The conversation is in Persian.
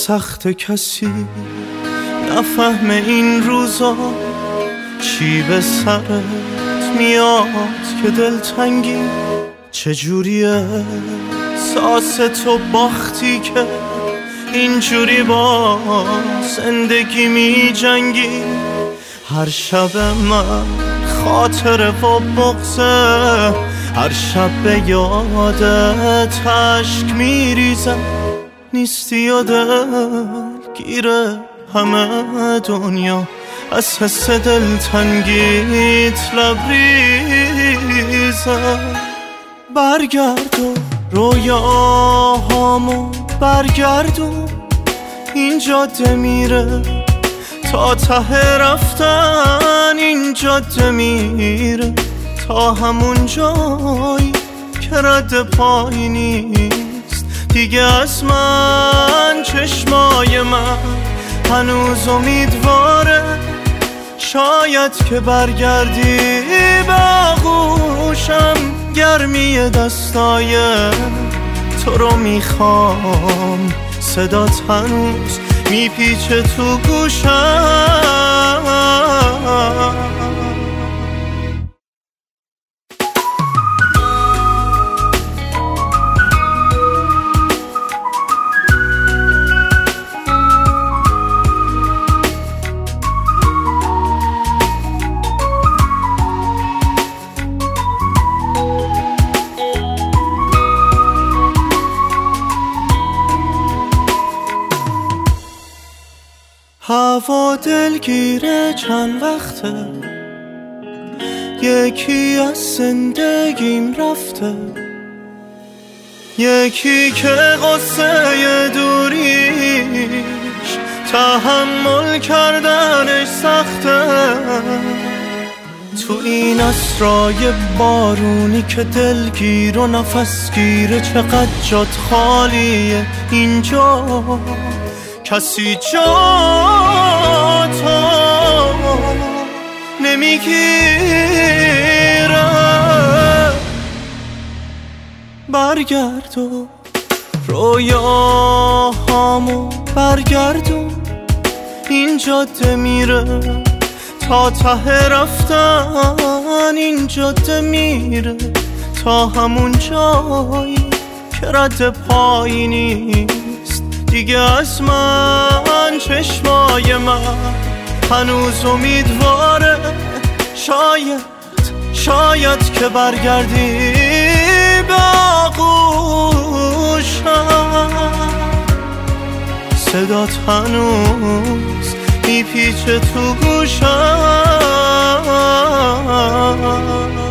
سخت کسی نفهمه این روزا چی به سرت میاد که دلتنگی چجوریه ساس تو باختی که اینجوری با زندگی می جنگی هر شب من خاطره و بغضه هر شب به یادت عشق میریزم نیستی و دلگیره همه دنیا از حس دلتنگیت لبریزم برگردون رویاهامو برگردون این جاده میره تا ته رفتن این جاده میره تا همون جایی که رد پایی نیست دیگه از من چشمای من هنوز امیدواره شاید که برگردی به آغوشم گرمی دستای تو رو میخوام صدات هنوز میپیچه تو گوشم هوا دلگیره چند وقته یکی از زندگیم رفته یکی که قصه دوریش تحمل کردنش سخته تو این اسرای بارونی که دلگیر و نفسگیره چقدر جات خالیه اینجا کسی جاتو نمیگیره برگردون رویاهامو برگردون این جاده میره تا ته رفتن این جاده میره تا همون جایی که رد پایی نیست دیگه از من چشمای من هنوز امیدواره شاید که برگردی به آغوشم صدات هنوز میپیچه تو گوشم